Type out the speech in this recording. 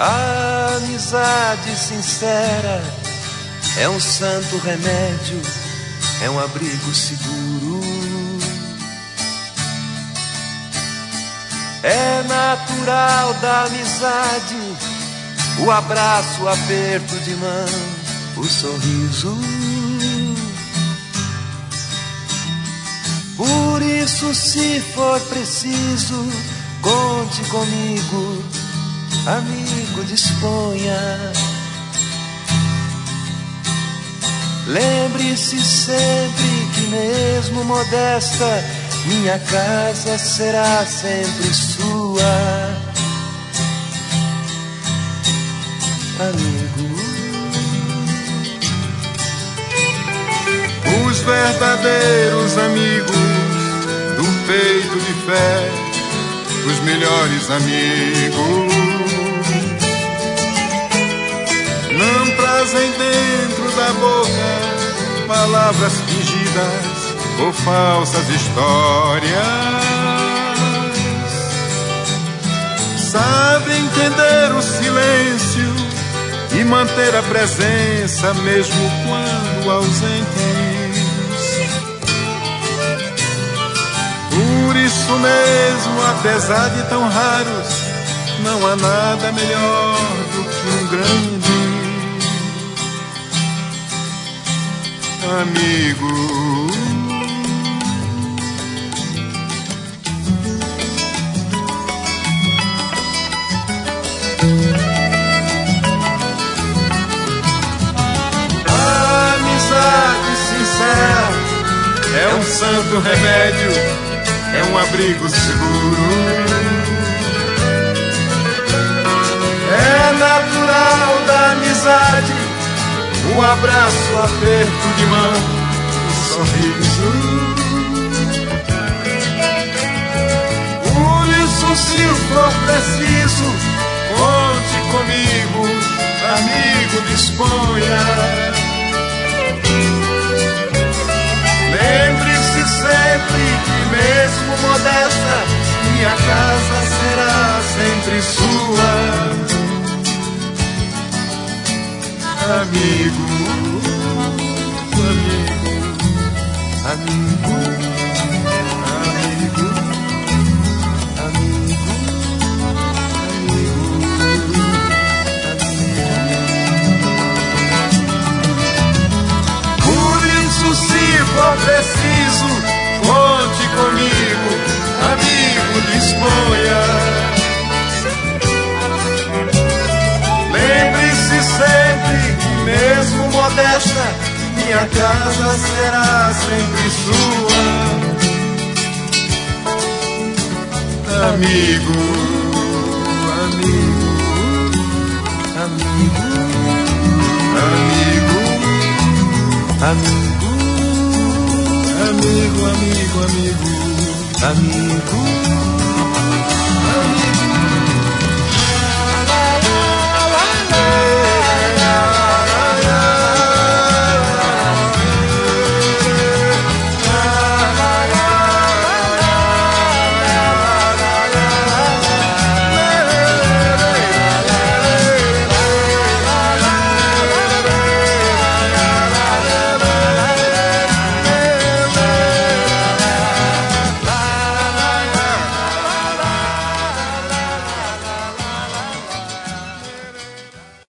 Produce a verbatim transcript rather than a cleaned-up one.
A amizade sincera é um santo remédio, é um abrigo seguro. É natural da amizade o abraço, o aperto de mão, o sorriso. Por isso, se for preciso, conte comigo, amigo, disponha. Lembre-se sempre que mesmo modesta, minha casa será sempre sua, amigo. Os verdadeiros amigos do peito de fé, os melhores amigos, não trazem dentro da boca palavras fingidas ou falsas histórias. Sabe entender o silêncio e manter a presença mesmo quando ausentes. Por isso mesmo, apesar de tão raros, não há nada melhor do que um grande amigo. A amizade sincera é um santo remédio, é um abrigo seguro. É natural da amizade o abraço, o aperto de mão, o sorriso. Por isso, se for preciso, conte comigo, amigo, disponha. Lembre-se sempre que mesmo modesta, minha casa será sempre sua, amigo, amigo, amigo, amigo, amigo, amigo, amigo. Por isso, se for preciso, conte comigo, amigo, disponha. Lembre-se sempre que mesmo modesta, minha casa será sempre sua, amigo, amigo, amigo, amigo, amigo, amigo, amigo, amigo, amigo.